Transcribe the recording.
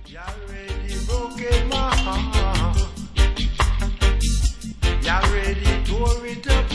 You already broken my heart. You already tore it up.